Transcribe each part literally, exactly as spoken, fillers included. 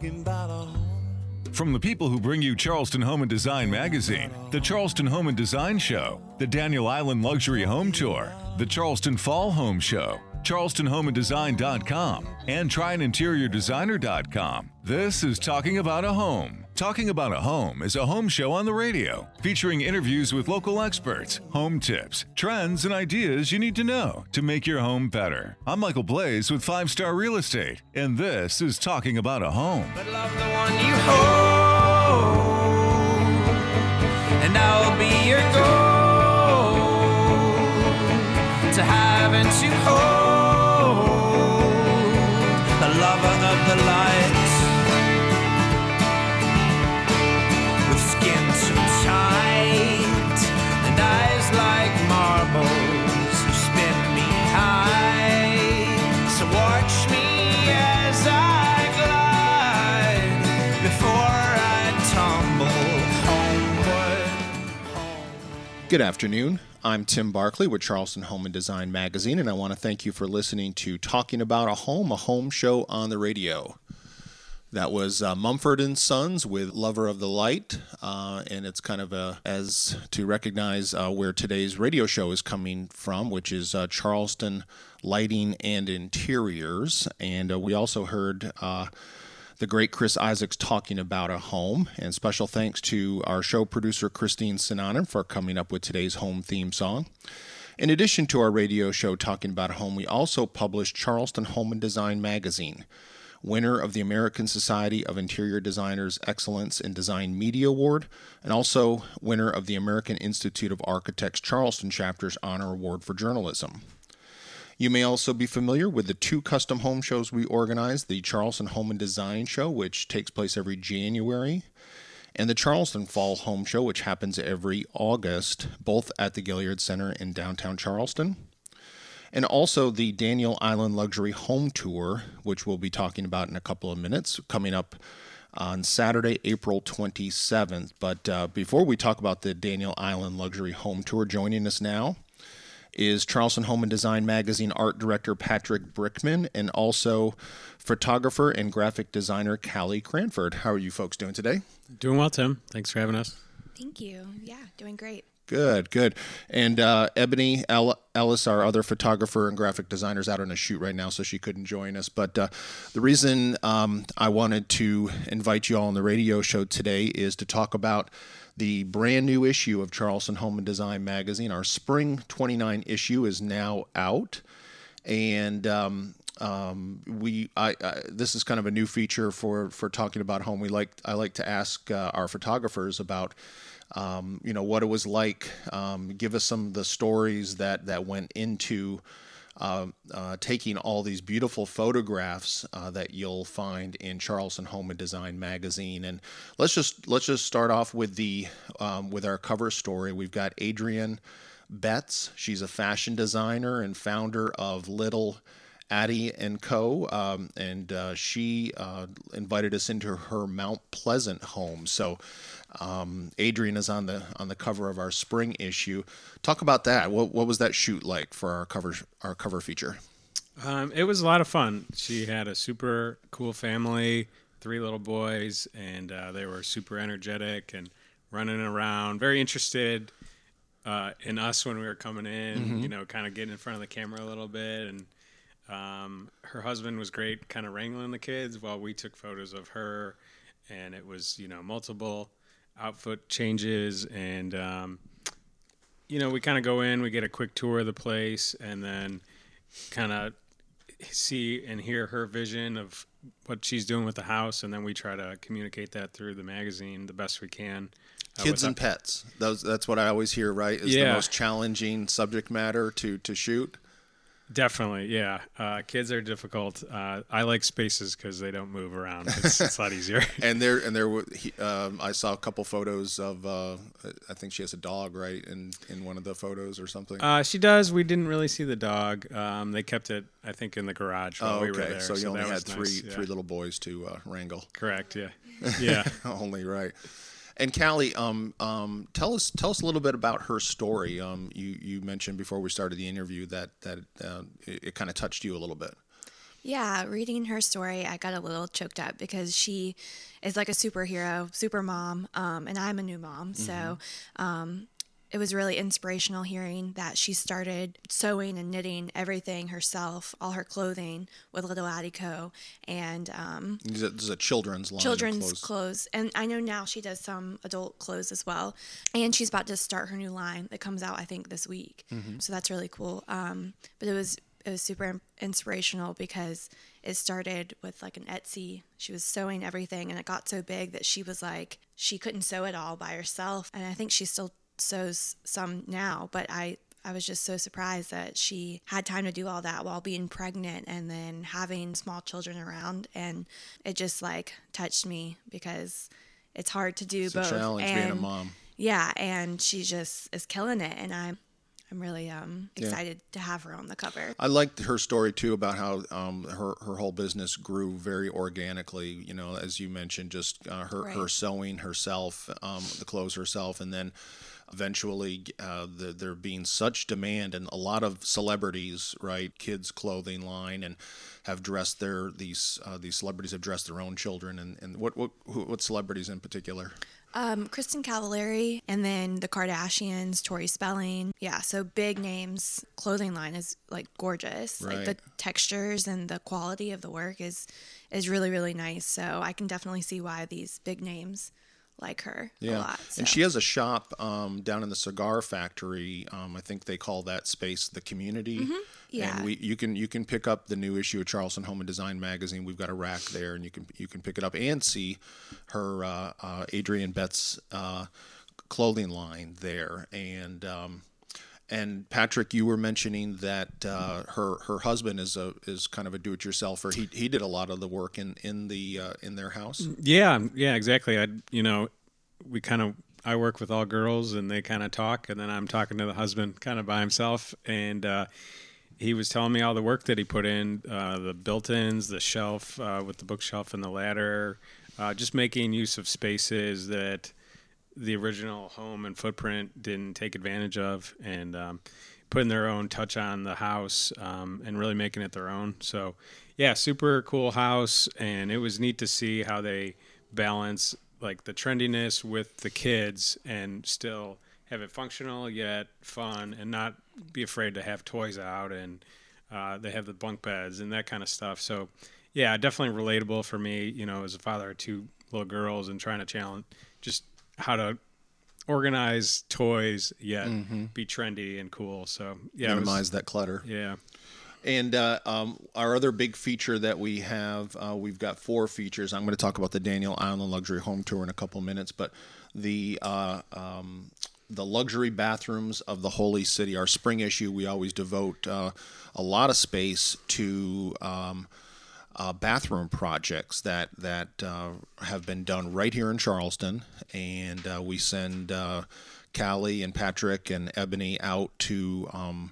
talking about a home. From the people who bring you Charleston Home and Design Magazine, the Charleston Home and Design Show, the Daniel Island Luxury Home Tour, the Charleston Fall Home Show, Charleston Home and Design dot com, and Try An Interior Designer dot com. This is Talking About a Home. Talking About a Home is a home show on the radio, featuring interviews with local experts, home tips, trends, and ideas you need to know to make your home better. I'm Michael Blaze with Five Star Real Estate, and this is Talking About a Home. But love the one you hold, and I'll be your goal, to have and to hold, the lover of the light, with skin so tight, and eyes like marbles, who spin me high, so watch me as I glide, before I tumble homeward, home. Good afternoon. I'm Tim Barkley with Charleston Home and Design Magazine, and I want to thank you for listening to Talking About a Home, a home show on the radio. That was uh, Mumford and Sons with Lover of the Light, uh, and it's kind of a, as to recognize uh, where today's radio show is coming from, which is uh, Charleston Lighting and Interiors. And uh, we also heard uh, the great Chris Isaacs talking about a home, and special thanks to our show producer Christine Sinanen for coming up with today's home theme song. In addition to our radio show Talking About a Home, we also published Charleston Home and Design Magazine, winner of the American Society of Interior Designers Excellence in Design Media Award, and also winner of the American Institute of Architects Charleston Chapter's Honor Award for Journalism. You may also be familiar with the two custom home shows we organize, the Charleston Home and Design Show, which takes place every January, and the Charleston Fall Home Show, which happens every August, both at the Gilliard Center in downtown Charleston. And also the Daniel Island Luxury Home Tour, which we'll be talking about in a couple of minutes, coming up on Saturday, April twenty-seventh. But uh, before we talk about the Daniel Island Luxury Home Tour, joining us now is Charleston Home and Design Magazine art director Patrick Brickman, and also photographer and graphic designer Callie Cranford. How are you folks doing today? Doing well, Tim. Thanks for having us. Thank you. Yeah, doing great. Good, good. And uh, Ebony Ellis, our other photographer and graphic designer, is out on a shoot right now, so she couldn't join us. But uh, the reason um, I wanted to invite you all on the radio show today is to talk about the brand new issue of Charleston Home and Design Magazine. Our spring twenty-nine issue is now out, and um, um, we I, I, this is kind of a new feature for for talking about home. We like I like to ask uh, our photographers about um, you know what it was like. Um, give us some of the stories that that went into Uh, uh, taking all these beautiful photographs uh, that you'll find in Charleston Home and Design Magazine. And let's just let's just start off with the um, with our cover story. We've got Adrienne Betts. She's a fashion designer and founder of Little Addie and Co. Um, and uh, she uh, invited us into her Mount Pleasant home. So um, Adrienne is on the on the cover of our spring issue. Talk about that. What what was that shoot like for our cover our cover feature? Um, it was a lot of fun. She had a super cool family, three little boys, and uh, they were super energetic and running around, very interested uh, in us when we were coming in. Mm-hmm. You know, kind of getting in front of the camera a little bit. And um, her husband was great, kind of wrangling the kids while we took photos of her. And it was, you know, multiple outfit changes, and um, you know, we kind of go in, we get a quick tour of the place, and then kind of see and hear her vision of what she's doing with the house, and then we try to communicate that through the magazine the best we can. Uh, Kids and pets. Those that's what I always hear, right? Is yeah. the most challenging subject matter to to shoot. Definitely, yeah. Uh, kids are difficult. Uh, I like spaces because they don't move around. It's, it's a lot easier. and there, and there, he, um, I saw a couple photos of. Uh, I think she has a dog, right, in in one of the photos or something. Uh, she does. We didn't really see the dog. Um, they kept it, I think, in the garage while oh, we okay. were there. So you so only that had was three nice, yeah. three little boys to uh, wrangle. Correct. Yeah. Yeah. Only right. And Callie, um, um, tell us tell us a little bit about her story. Um, you you mentioned before we started the interview that that uh, it, it kind of touched you a little bit. Yeah, reading her story, I got a little choked up because she is like a superhero, super mom, um, and I'm a new mom. Mm-hmm. So um, it was really inspirational hearing that she started sewing and knitting everything herself, all her clothing with Little Addie Co. And um, this is a children's line. Children's of clothes. clothes. And I know now she does some adult clothes as well. And she's about to start her new line that comes out, I think, this week. Mm-hmm. So that's really cool. Um, but it was it was super inspirational because it started with like an Etsy. She was sewing everything and it got so big that she was like, she couldn't sew it all by herself. And I think she still sews some now, but I, I was just so surprised that she had time to do all that while being pregnant and then having small children around. And it just like touched me because it's hard to do it's both. It's a challenge and, being a mom. Yeah, and she just is killing it. And I'm I'm really um, excited yeah. to have her on the cover. I liked her story too about how um, her her whole business grew very organically. You know, as you mentioned, just uh, her right. her sewing herself, um, the clothes herself, and then eventually uh, the, there being such demand and a lot of celebrities, right, kids clothing line, and have dressed their these uh, these celebrities have dressed their own children, and, and what what who, what celebrities in particular? Um, Kristen Cavallari, and then the Kardashians, Tori Spelling. Yeah, so big names. Clothing line is like gorgeous. Right. Like the textures and the quality of the work is is really, really nice. So I can definitely see why these big names like her yeah. a lot. So. And she has a shop um, down in the cigar factory. Um, I think they call that space the community. Mm-hmm. Yeah. And we you can you can pick up the new issue of Charleston Home and Design magazine. We've got a rack there, and you can you can pick it up and see her uh, uh, Adrienne Betts uh, clothing line there. And um, and Patrick, you were mentioning that uh, her her husband is a is kind of a do-it-yourselfer. He he did a lot of the work in in the uh, in their house. Yeah, yeah, exactly. I you know we kind of. I work with all girls, and they kind of talk, and then I'm talking to the husband kind of by himself, and uh, he was telling me all the work that he put in, uh, the built-ins, the shelf uh, with the bookshelf and the ladder, uh, just making use of spaces that the original home and footprint didn't take advantage of, and um, putting their own touch on the house um, and really making it their own. So, yeah, super cool house, and it was neat to see how they balance like the trendiness with the kids and still have it functional yet fun, and not be afraid to have toys out, and uh, they have the bunk beds and that kind of stuff. So yeah, definitely relatable for me, you know, as a father of two little girls and trying to challenge just how to organize toys yet mm-hmm. be trendy and cool. So yeah, minimize was, that clutter. Yeah. And uh, um, our other big feature that we have, uh, we've got four features. I'm going to talk about the Daniel Island Luxury Home Tour in a couple minutes, but the uh, um, the luxury bathrooms of the Holy City, our spring issue, we always devote uh, a lot of space to um, uh, bathroom projects that that uh, have been done right here in Charleston, and uh, we send uh, Callie and Patrick and Ebony out to um,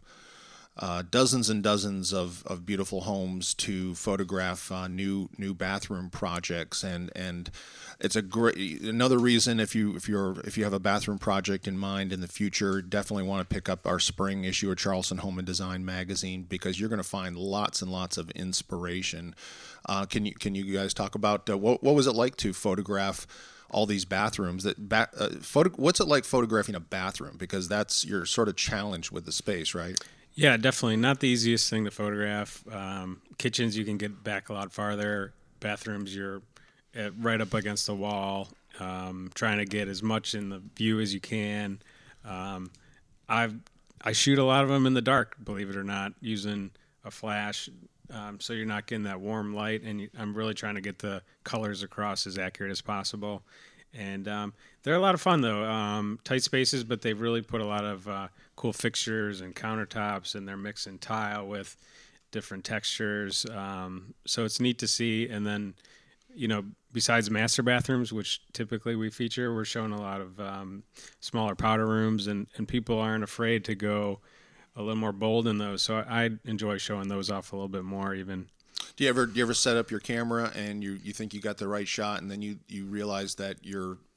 Uh, dozens and dozens of, of beautiful homes to photograph uh, new new bathroom projects, and and it's a great another reason if you if you're if you have a bathroom project in mind in the future, definitely want to pick up our spring issue of Charleston Home and Design magazine, because you're going to find lots and lots of inspiration. Uh, can you can you guys talk about uh, what what was it like to photograph all these bathrooms? That ba- uh, photo what's it like photographing a bathroom, because that's your sort of challenge with the space, right? Yeah, definitely. Not the easiest thing to photograph. Um, kitchens, you can get back a lot farther. Bathrooms, you're at, right up against the wall, um, trying to get as much in the view as you can. Um, I've I shoot a lot of them in the dark, believe it or not, using a flash, um, so you're not getting that warm light. And you, I'm really trying to get the colors across as accurate as possible. And um, they're a lot of fun, though. Um, tight spaces, but they've really put a lot of uh, cool fixtures and countertops, and they're mixing tile with different textures. Um, so it's neat to see. And then, you know, besides master bathrooms, which typically we feature, we're showing a lot of um, smaller powder rooms, and, and people aren't afraid to go a little more bold in those. So I, I enjoy showing those off a little bit more even. Do you ever do you ever set up your camera and you, you think you got the right shot, and then you, you realize that you're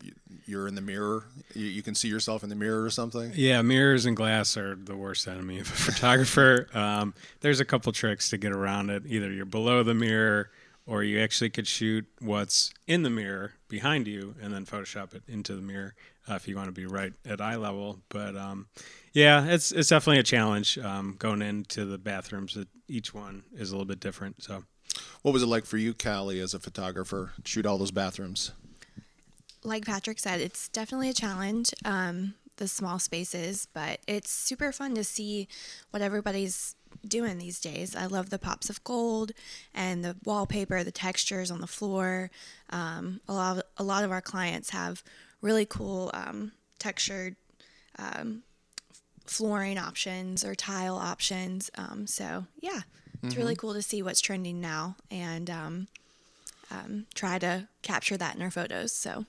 you're in the mirror. You, you can see yourself in the mirror or something. Yeah, mirrors and glass are the worst enemy of a photographer. Um, there's a couple tricks to get around it. Either you're below the mirror, or you actually could shoot what's in the mirror behind you and then Photoshop it into the mirror uh, if you want to be right at eye level. But um, yeah, it's it's definitely a challenge um, going into the bathrooms. That each one is a little bit different. So, what was it like for you, Callie, as a photographer, shoot all those bathrooms? Like Patrick said, it's definitely a challenge, um, the small spaces, but it's super fun to see what everybody's doing these days. I love the pops of gold and the wallpaper, the textures on the floor. Um, a lot of, a lot of our clients have really cool um, textured um, flooring options or tile options. Um, so yeah, it's mm-hmm. really cool to see what's trending now and um, um, try to capture that in our photos. So.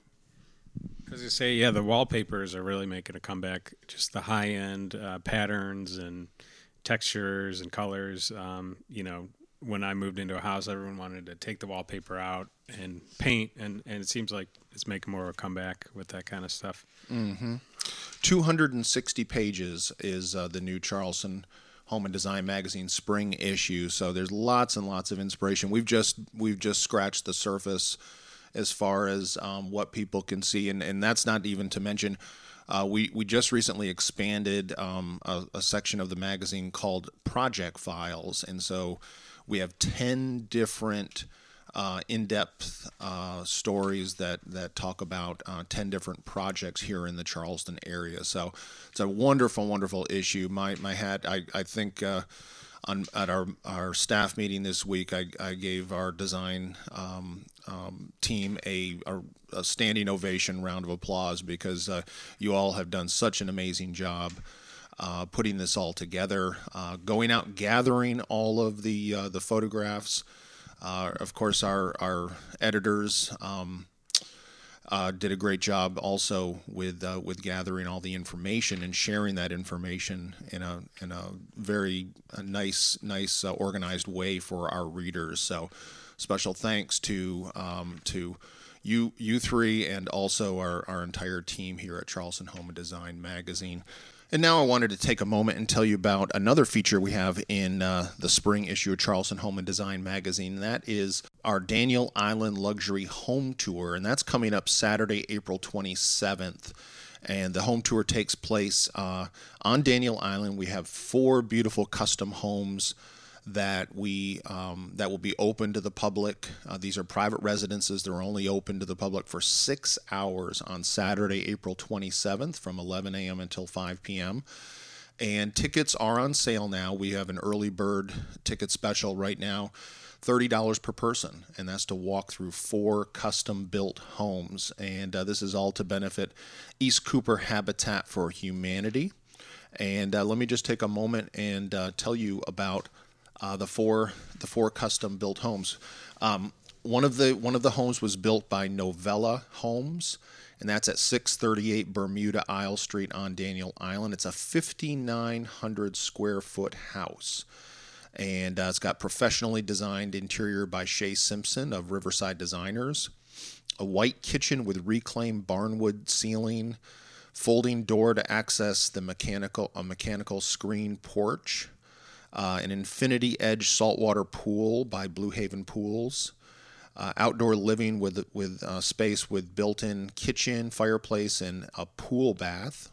As you say, yeah, the wallpapers are really making a comeback. Just the high-end uh, patterns and textures and colors. Um, you know, when I moved into a house, everyone wanted to take the wallpaper out and paint, and, and it seems like it's making more of a comeback with that kind of stuff. Mm-hmm. two hundred sixty pages is uh, the new Charleston Home and Design Magazine spring issue, so there's lots and lots of inspiration. We've just we've just scratched the surface as far as um, what people can see, and, and that's not even to mention, uh, we, we just recently expanded um, a, a section of the magazine called Project Files, and so we have ten different uh, in-depth uh, stories that, that talk about uh, ten different projects here in the Charleston area. So it's a wonderful, wonderful issue. My my hat, I, I think... Uh, On, at our, our staff meeting this week, I, I gave our design um, um, team a, a, a standing ovation round of applause because uh, you all have done such an amazing job uh, putting this all together, uh, going out gathering all of the uh, the photographs. Uh, of course, our our editors um, Uh, did a great job also with uh, with gathering all the information and sharing that information in a in a very a nice nice uh, organized way for our readers. So special thanks to um, to you you three and also our, our entire team here at Charleston Home and Design Magazine. And now I wanted to take a moment and tell you about another feature we have in uh, the spring issue of Charleston Home and Design Magazine. And that is our Daniel Island Luxury Home Tour, and that's coming up Saturday, April twenty-seventh. And the home tour takes place uh, on Daniel Island. We have four beautiful custom homes that we um, that will be open to the public. Uh, these are private residences. They're only open to the public for six hours on Saturday, April twenty-seventh from eleven a.m. until five p.m. And tickets are on sale now. We have an early bird ticket special right now, thirty dollars per person, and that's to walk through four custom-built homes. And uh, this is all to benefit East Cooper Habitat for Humanity. And uh, let me just take a moment and uh, tell you about Uh, the four the four custom built homes. Um, one of the one of the homes was built by Novella Homes, and that's at six thirty-eight Bermuda Isle Street on Daniel Island. It's a fifty-nine hundred square foot house, and uh, it's got professionally designed interior by Shay Simpson of Riverside Designers, a white kitchen with reclaimed barnwood ceiling, folding door to access the mechanical a mechanical screen porch. Uh, an infinity edge saltwater pool by Blue Haven Pools, uh, outdoor living with with uh, space with built-in kitchen, fireplace, and a pool bath,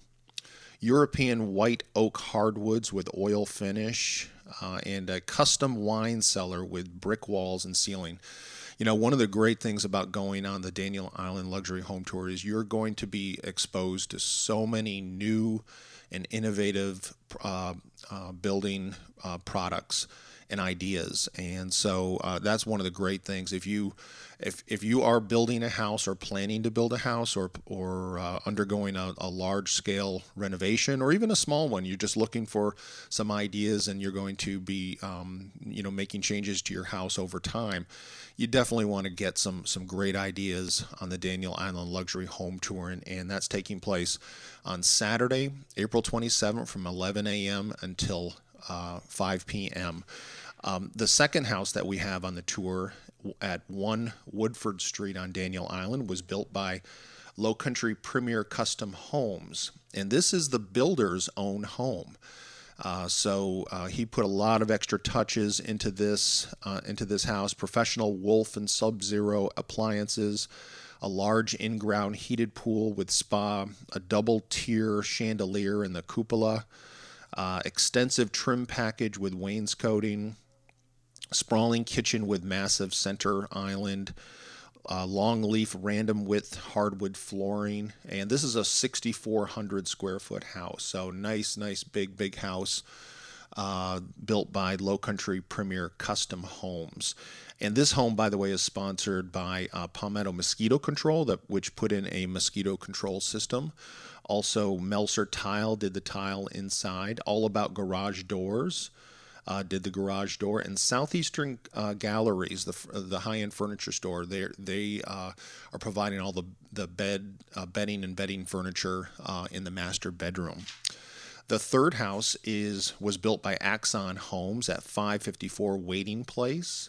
European white oak hardwoods with oil finish, uh, and a custom wine cellar with brick walls and ceiling. You know, one of the great things about going on the Daniel Island Luxury Home Tour is you're going to be exposed to so many new and innovative uh, uh, building uh, products and ideas, and so uh, that's one of the great things. If you if if you are building a house or planning to build a house or or uh, undergoing a, a large scale renovation or even a small one, you're just looking for some ideas and you're going to be um, you know making changes to your house over time, you definitely want to get some some great ideas on the Daniel Island Luxury Home Tour, and, and that's taking place on Saturday, April twenty-seventh from eleven a.m. until uh, five p.m. Um, the second house that we have on the tour at one Woodford Street on Daniel Island was built by Low Country Premier Custom Homes. And this is the builder's own home. Uh, so uh, he put a lot of extra touches into this uh, into this house. Professional Wolf and Sub-Zero appliances, a large in-ground heated pool with spa, a double-tier chandelier in the cupola, uh, extensive trim package with wainscoting, sprawling kitchen with massive center island, Uh, long leaf random width hardwood flooring, and this is a sixty-four hundred square foot house. So nice, nice, big, big house uh, built by Low Country Premier Custom Homes. And this home, by the way, is sponsored by uh, Palmetto Mosquito Control, that which put in a mosquito control system. Also, Melser Tile did the tile inside. All About Garage Doors Uh, did the garage door, and Southeastern uh, Galleries, the the high-end furniture store. They they uh, are providing all the the bed uh, bedding and bedding furniture uh, in the master bedroom. The third house is was built by Axon Homes at five fifty-four Waiting Place,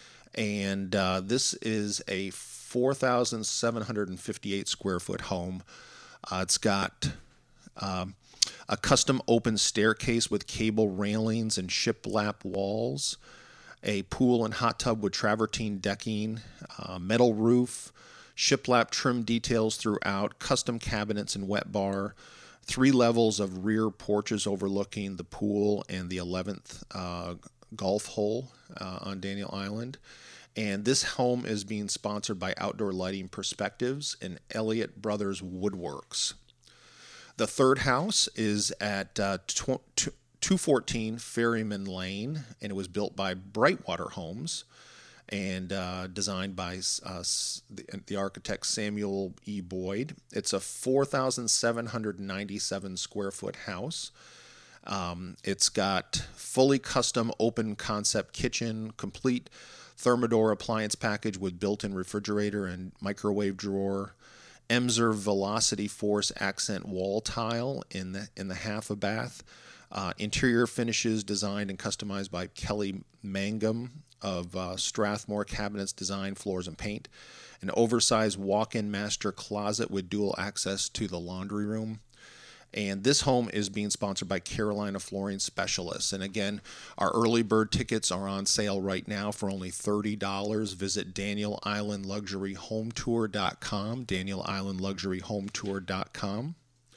and uh, this is a four thousand seven hundred fifty-eight square foot home. Uh, it's got um, a custom open staircase with cable railings and shiplap walls, a pool and hot tub with travertine decking, uh, metal roof, shiplap trim details throughout, custom cabinets and wet bar, three levels of rear porches overlooking the pool and the eleventh uh, golf hole uh, on Daniel Island. And this home is being sponsored by Outdoor Lighting Perspectives and Elliott Brothers Woodworks. The third house is at uh, two fourteen Ferryman Lane, and it was built by Brightwater Homes and uh, designed by uh, the, the architect Samuel E. Boyd. It's a four thousand seven hundred ninety-seven square foot house. Um, it's got fully custom open concept kitchen, complete Thermador appliance package with built-in refrigerator and microwave drawer, Emser Velocity Force accent wall tile in the in the half a bath, uh, interior finishes designed and customized by Kelly Mangum of uh, Strathmore Cabinets Design, Floors and Paint, an oversized walk-in master closet with dual access to the laundry room. And this home is being sponsored by Carolina Flooring Specialists. And again, our early bird tickets are on sale right now for only thirty dollars. Visit Daniel Island Luxury Home Tour dot com, Daniel Island Luxury Home Tour dot com.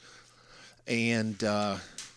And uh,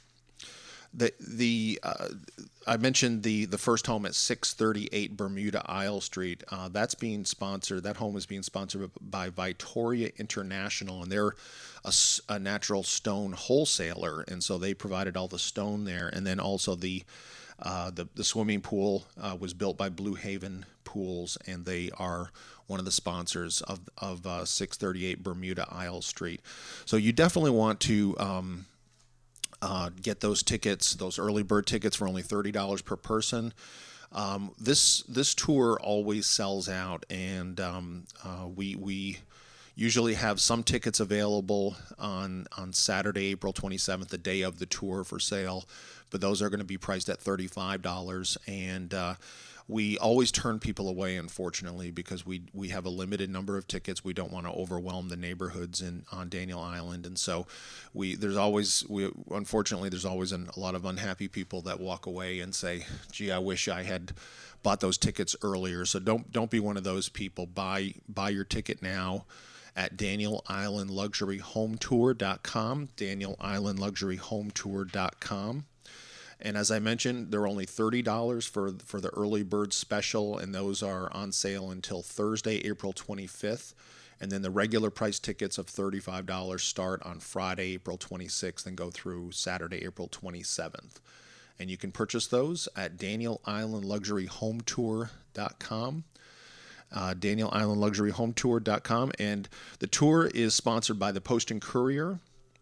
the the uh, I mentioned the the first home at six thirty-eight Bermuda Isle Street. Uh, that's being sponsored. That home is being sponsored by Victoria International, and they're a, a natural stone wholesaler, and so they provided all the stone there. And then also the uh, the the swimming pool uh, was built by Blue Haven Pools, and they are one of the sponsors of of uh, six thirty-eight Bermuda Isle Street. So you definitely want to. Um, Uh, get those tickets, those early bird tickets, for only thirty dollars per person. Um, this this tour always sells out, and um, uh, we we usually have some tickets available on on Saturday, April twenty-seventh, the day of the tour, for sale. But those are going to be priced at thirty-five dollars, and uh, we always turn people away, unfortunately, because we we have a limited number of tickets. We don't want to overwhelm the neighborhoods in on Daniel Island, and so we there's always we unfortunately there's always an, a lot of unhappy people that walk away and say, "Gee, I wish I had bought those tickets earlier." So don't don't be one of those people. Buy buy your ticket now at Daniel Island Luxury Home Tour dot com, Daniel Island Luxury Home Tour dot com. And as I mentioned, they're only thirty dollars for for the early bird special, and those are on sale until Thursday, April twenty-fifth. And then the regular price tickets of thirty-five dollars start on Friday, April twenty-sixth, and go through Saturday, April twenty-seventh. And you can purchase those at Daniel Island Luxury Home Tour dot com. Uh, Daniel Island Luxury Home Tour dot com. And the tour is sponsored by the Post and Courier,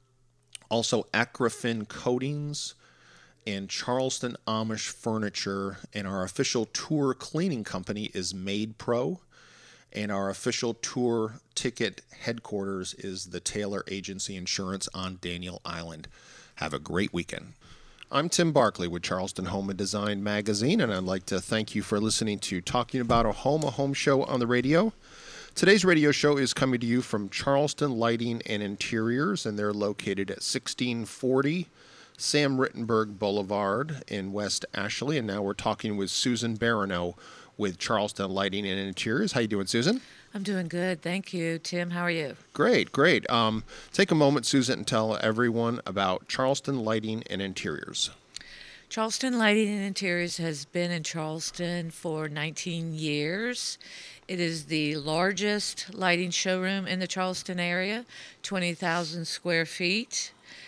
also Acrofin Coatings, and Charleston Amish Furniture. And our official tour cleaning company is Made Pro. And our official tour ticket headquarters is the Taylor Agency Insurance on Daniel Island. Have a great weekend. I'm Tim Barkley with Charleston Home and Design Magazine, and I'd like to thank you for listening to Talking About a Home, a home show on the radio. Today's radio show is coming to you from Charleston Lighting and Interiors, and they're located at sixteen forty Sam Rittenberg Boulevard in West Ashley. And now we're talking with Susan Barano with Charleston Lighting and Interiors. How you doing, Susan? I'm doing good. Thank you. Tim, how are you? Great, great. Um, take a moment, Susan, and tell everyone about Charleston Lighting and Interiors. Charleston Lighting and Interiors has been in Charleston for nineteen years. It is the largest lighting showroom in the Charleston area, twenty thousand square feet.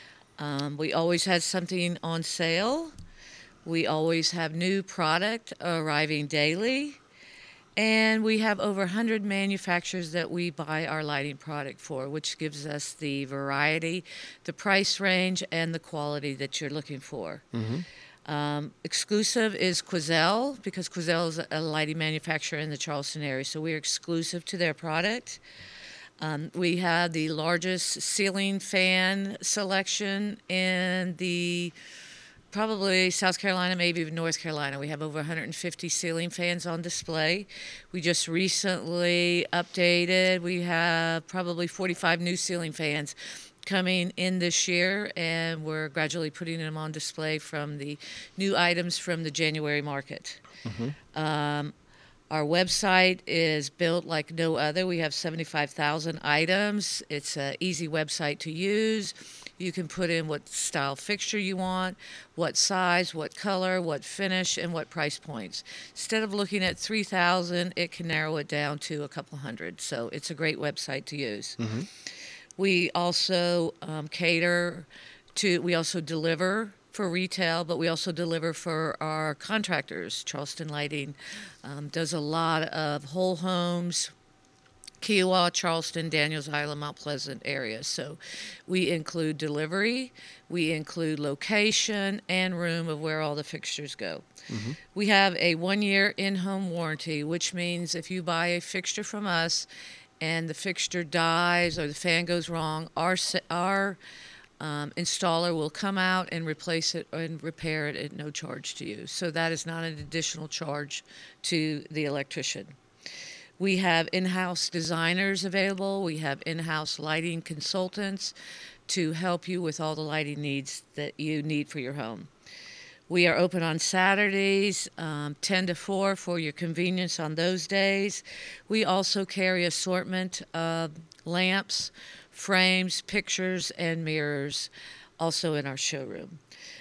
Um, we always had something on sale. We always have new product arriving daily. And we have over one hundred manufacturers that we buy our lighting product for, which gives us the variety, the price range, and the quality that you're looking for. Mm-hmm. Um, exclusive is Quoizel, because Quoizel is a lighting manufacturer in the Charleston area, so we're exclusive to their product. Um, we have the largest ceiling fan selection in the probably South Carolina, maybe even North Carolina. We have over one hundred fifty ceiling fans on display. We just recently updated. We have probably forty-five new ceiling fans coming in this year, and we're gradually putting them on display from the new items from the January market. Mm-hmm. Um, our website is built like no other. We have seventy-five thousand items. It's an easy website to use. You can put in what style fixture you want, what size, what color, what finish, and what price points. Instead of looking at three thousand, it can narrow it down to a couple hundred. So it's a great website to use. Mm-hmm. We also um, cater to, we also deliver for retail, but we also deliver for our contractors. Charleston Lighting um, does a lot of whole homes, Kiowa, Charleston, Daniels Island, Mount Pleasant area. So we include delivery, we include location and room of where all the fixtures go. Mm-hmm. We have a one-year in-home warranty, which means if you buy a fixture from us and the fixture dies or the fan goes wrong, our our um, installer will come out and replace it and repair it at no charge to you. So that is not an additional charge to the electrician. We have in-house designers available. We have in-house lighting consultants to help you with all the lighting needs that you need for your home. We are open on Saturdays, um, ten to four for your convenience on those days. We also carry assortment of lamps, frames, pictures, and mirrors also in our showroom.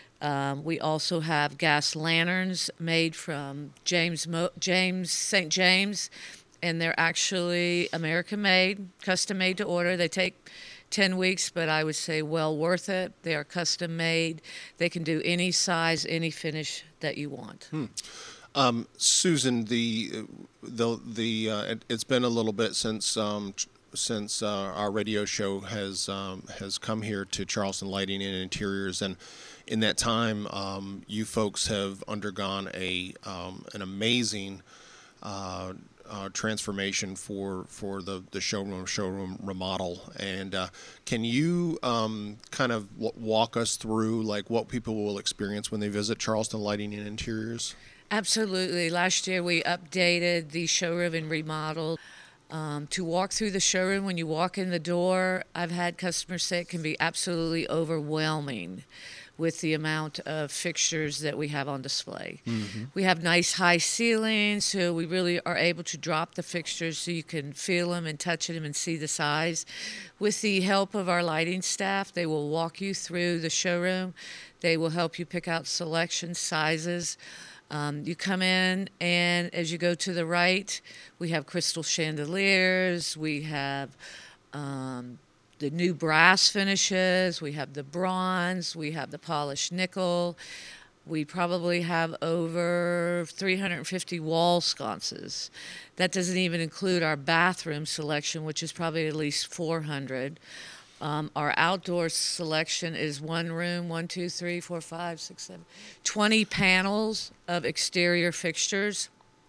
Um, we also have gas lanterns made from James Mo- James Saint James, and they're actually American-made, custom-made to order. They take ten weeks, but I would say well worth it. They are custom made. They can do any size, any finish that you want. Hmm. Um, Susan, the the the uh, it, it's been a little bit since um, since uh, our radio show has um, has come here to Charleston Lighting and Interiors, and in that time, um, you folks have undergone a um, an amazing Uh, Uh, transformation for for the the showroom showroom remodel. And uh, can you um, kind of w- walk us through like what people will experience when they visit Charleston Lighting and Interiors? Absolutely. Last year we updated the showroom and remodeled. Um, to walk through the showroom, when you walk in the door, I've had customers say it can be absolutely overwhelming with the amount of fixtures that we have on display. Mm-hmm. We have nice high ceilings, so we really are able to drop the fixtures so you can feel them and touch them and see the size. With the help of our lighting staff, they will walk you through the showroom. They will help you pick out selection sizes. Um, you come in, and as you go to the right, we have crystal chandeliers. We have um, the new brass finishes. We have the bronze. We have the polished nickel. We probably have over three hundred fifty wall sconces. That doesn't even include our bathroom selection, which is probably at least four hundred. Um, our outdoor selection is one room, one, two, three, four, five, six, seven, twenty panels of exterior fixtures.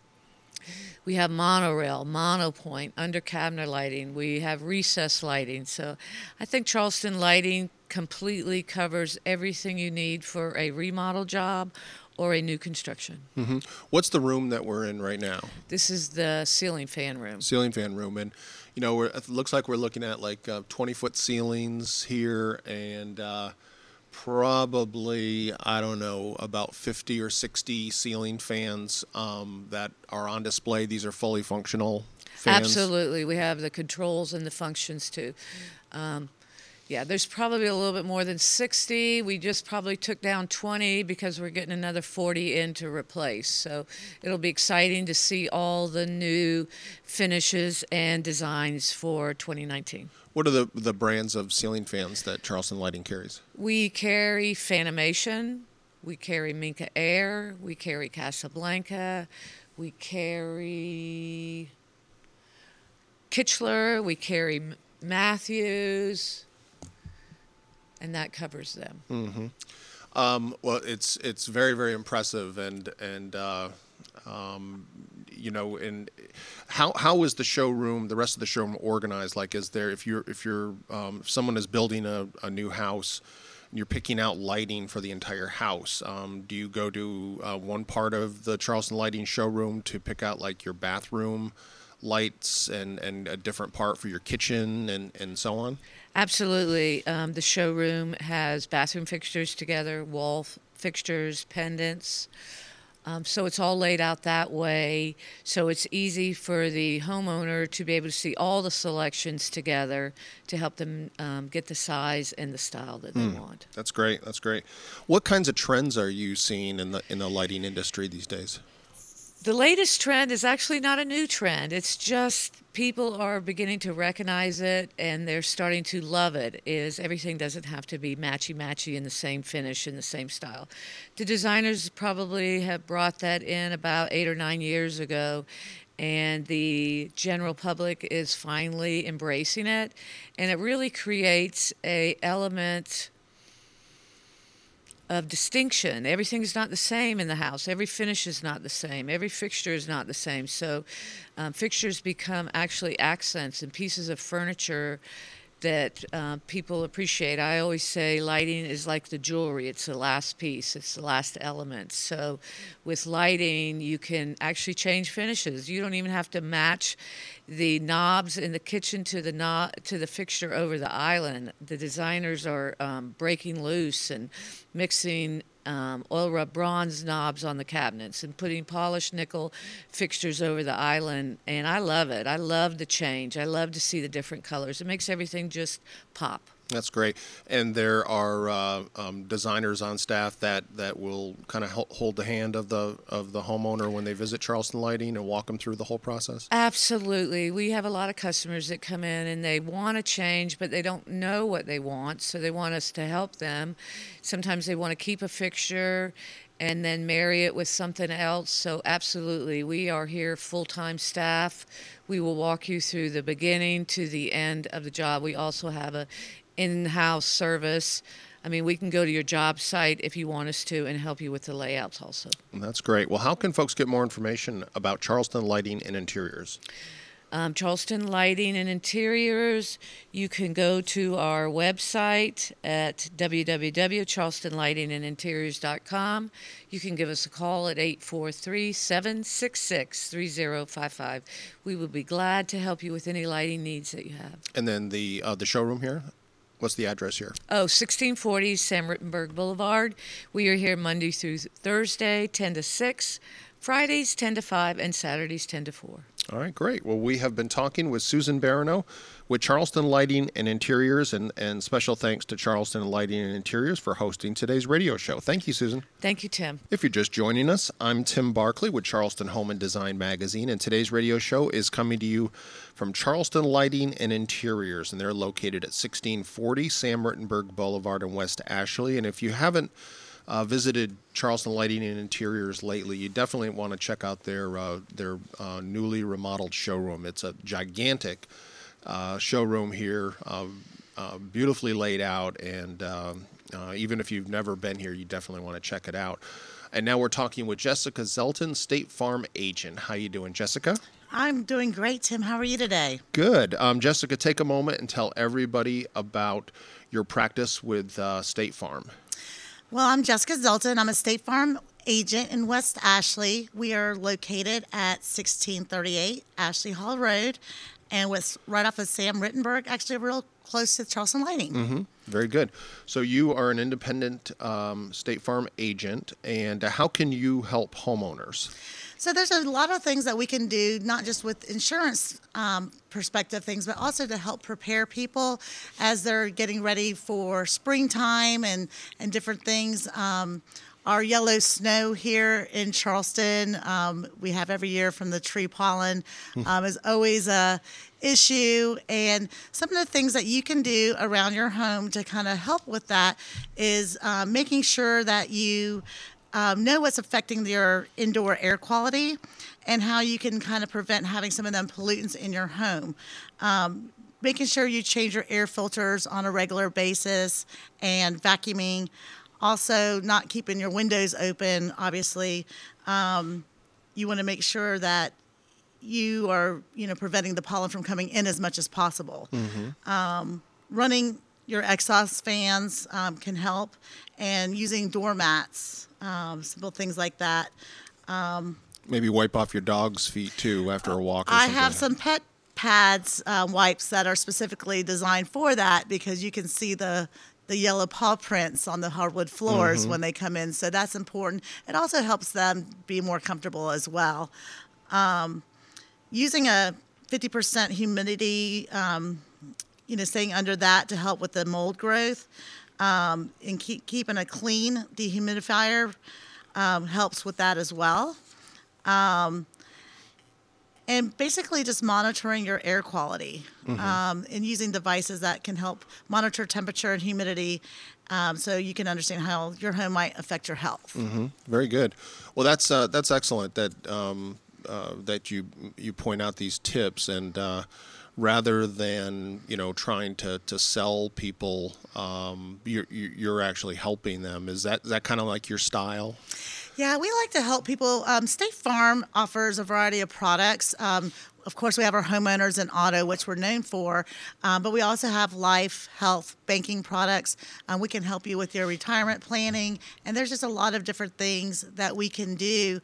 We have monorail, monopoint, under cabinet lighting. We have recessed lighting. So I think Charleston Lighting completely covers everything you need for a remodel job or a new construction. Mm-hmm. What's the room that we're in right now? This is the ceiling fan room. Ceiling fan room. And, you know, we're, it looks like we're looking at like uh, twenty-foot ceilings here and uh, probably, I don't know, about fifty or sixty ceiling fans um, that are on display. These are fully functional fans. Absolutely. We have the controls and the functions too. Um, yeah, there's probably a little bit more than sixty. We just probably took down twenty because we're getting another forty in to replace. So it'll be exciting to see all the new finishes and designs for twenty nineteen. What are the, the brands of ceiling fans that Charleston Lighting carries? We carry Fanimation, we carry Minka Air, we carry Casablanca, we carry Kichler, we carry Matthews, and that covers them. Mm-hmm. Um, well, it's it's very very impressive, and and uh, um, you know, and how how is the showroom, the rest of the showroom organized? Like, is there if you're if you're um, if someone is building a, a new house, and you're picking out lighting for the entire house, um, do you go to uh, one part of the Charleston Lighting showroom to pick out like your bathroom lights and, and a different part for your kitchen and, and so on? Absolutely. Um, the showroom has bathroom fixtures together, wall f- fixtures, pendants. Um, so it's all laid out that way. So it's easy for the homeowner to be able to see all the selections together to help them um, get the size and the style that they Mm, want. that's great. That's great. What kinds of trends are you seeing in the in the lighting industry these days? The latest trend is actually not a new trend. It's just people are beginning to recognize it and they're starting to love it, is everything doesn't have to be matchy-matchy in the same finish, in the same style. The designers probably have brought that in about eight or nine years ago, and the general public is finally embracing it, and it really creates a element of distinction. Everything's not the same in the house. Every finish is not the same. Every fixture is not the same. So um, fixtures become actually accents and pieces of furniture that uh, people appreciate. I always say lighting is like the jewelry. It's the last piece. It's the last element. So with lighting, you can actually change finishes. You don't even have to match the knobs in the kitchen to the knob, to the fixture over the island. The designers are um, breaking loose and mixing um, oil rub bronze knobs on the cabinets and putting polished nickel fixtures over the island. And I love it. I love the change. I love to see the different colors. It makes everything just pop. That's great. And there are uh, um, designers on staff that, that will kind of hold the hand of the of the homeowner when they visit Charleston Lighting and walk them through the whole process? Absolutely. We have a lot of customers that come in and they want to change, but they don't know what they want, so they want us to help them. Sometimes they want to keep a fixture and then marry it with something else. So absolutely, we are here full-time staff. We will walk you through the beginning to the end of the job. We also have a in-house service. I mean, we can go to your job site if you want us to and help you with the layouts also. That's great. Well, how can folks get more information about Charleston Lighting and Interiors? Um, Charleston Lighting and Interiors, you can go to our website at w w w dot charleston lighting and interiors dot com. You can give us a call at eight four three, seven six six, three zero five five. We would be glad to help you with any lighting needs that you have. And then the uh, the showroom here? What's the address here? Oh, sixteen forty Sam Rittenberg Boulevard. We are here Monday through Thursday, ten to six, Fridays, ten to five, and Saturdays, ten to four. All right, great. Well, we have been talking with Susan Barano with Charleston Lighting and Interiors, and, and special thanks to Charleston Lighting and Interiors for hosting today's radio show. Thank you, Susan. Thank you, Tim. If you're just joining us, I'm Tim Barkley with Charleston Home and Design Magazine, and today's radio show is coming to you from Charleston Lighting and Interiors, and they're located at sixteen forty Sam Rittenberg Boulevard in West Ashley. And if you haven't Uh, visited Charleston Lighting and Interiors lately, you definitely want to check out their uh, their uh, newly remodeled showroom. It's a gigantic uh, showroom here, uh, uh, beautifully laid out, and um, uh, even if you've never been here, you definitely want to check it out. And now we're talking with Jessica Zelton, State Farm agent. How you doing, Jessica? I'm doing great, Tim. How are you today? Good. Um, Jessica, take a moment and tell everybody about your practice with uh, State Farm. Well, I'm Jessica Zelton. I'm a State Farm agent in West Ashley. We are located at sixteen thirty-eight Ashley Hall Road, and with right off of Sam Rittenberg, actually real close to Charleston Lighting. Mm-hmm. Very good. So you are an independent um, State Farm agent, and uh, how can you help homeowners? So there's a lot of things that we can do, not just with insurance um, perspective things, but also to help prepare people as they're getting ready for springtime and, and different things. Um, our yellow snow here in Charleston, um, we have every year from the tree pollen, um, is always a issue. And some of the things that you can do around your home to kind of help with that is uh, making sure that you Um, know what's affecting your indoor air quality and how you can kind of prevent having some of them pollutants in your home. Um, making sure you change your air filters on a regular basis and vacuuming. Also, not keeping your windows open, obviously. Um, you want to make sure that you are, you know, preventing the pollen from coming in as much as possible. Mm-hmm. Um, running your exhaust fans um, can help, and using doormats, um, simple things like that. Um, Maybe wipe off your dog's feet too after a walk. Or I something. have some pet pads, uh, wipes that are specifically designed for that because you can see the the yellow paw prints on the hardwood floors mm-hmm. when they come in. So that's important. It also helps them be more comfortable as well. Um, using a fifty percent humidity, um, you know, staying under that to help with the mold growth, um, and keep, keeping a clean dehumidifier um, helps with that as well. Um, and basically just monitoring your air quality mm-hmm. um, and using devices that can help monitor temperature and humidity um, so you can understand how your home might affect your health. Mm-hmm. Very good. Well, that's uh, that's excellent that um, uh, that you you point out these tips, and uh, rather than you know trying to, to sell people, um, you're you're actually helping them. Is that is that kind of like your style? Yeah, we like to help people. Um, State Farm offers a variety of products. Um, of course, we have our homeowners and auto, which we're known for, um, but we also have life, health, banking products. Um, we can help you with your retirement planning, and there's just a lot of different things that we can do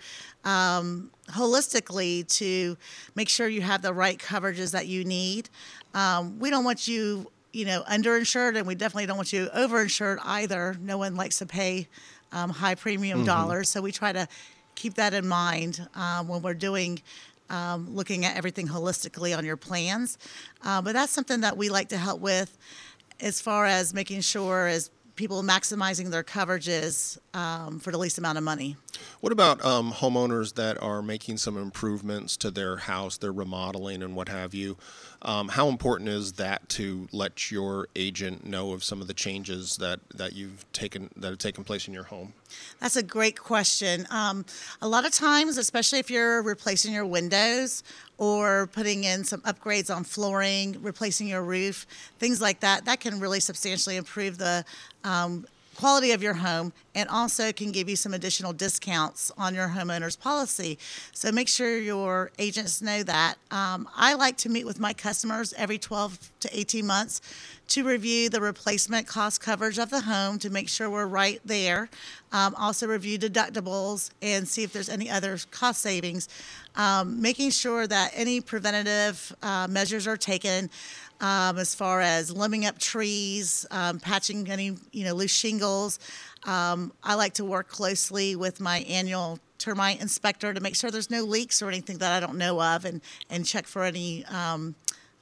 um, holistically to make sure you have the right coverages that you need. Um, we don't want you, you know, underinsured, and we definitely don't want you overinsured either. No one likes to pay Um, high premium mm-hmm. dollars. So we try to keep that in mind um, when we're doing, um, looking at everything holistically on your plans. Uh, but that's something that we like to help with as far as making sure as people maximizing their coverages um, for the least amount of money. What about um, homeowners that are making some improvements to their house, they're remodeling and what have you? Um, how important is that to let your agent know of some of the changes that, that you've taken that have taken place in your home? That's a great question. Um, a lot of times, especially if you're replacing your windows or putting in some upgrades on flooring, replacing your roof, things like that, that can really substantially improve the um, quality of your home, and also can give you some additional discounts on your homeowner's policy. So make sure your agents know that. Um, I like to meet with my customers every twelve to eighteen months to review the replacement cost coverage of the home to make sure we're right there. Um, also review deductibles and see if there's any other cost savings. Um, making sure that any preventative uh, measures are taken. Um, as far as limbing up trees, um, patching any you know loose shingles. Um, I like to work closely with my annual termite inspector to make sure there's no leaks or anything that I don't know of, and, and check for any um,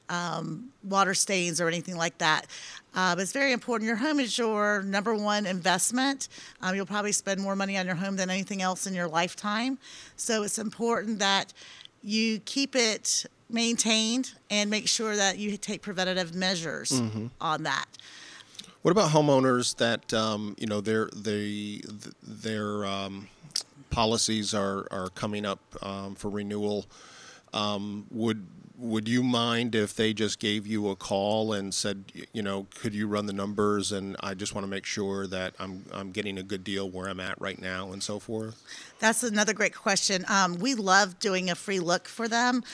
um, water stains or anything like that. Uh, but it's very important. Your home is your number one investment. Um, you'll probably spend more money on your home than anything else in your lifetime. So it's important that you keep it maintained and make sure that you take preventative measures mm-hmm. on that. What about homeowners that um, you know their they their um, policies are, are coming up um, for renewal? Um, would would you mind if they just gave you a call and said, you know, could you run the numbers, and I just want to make sure that I'm I'm getting a good deal where I'm at right now and so forth? That's another great question. Um, we love doing a free look for them.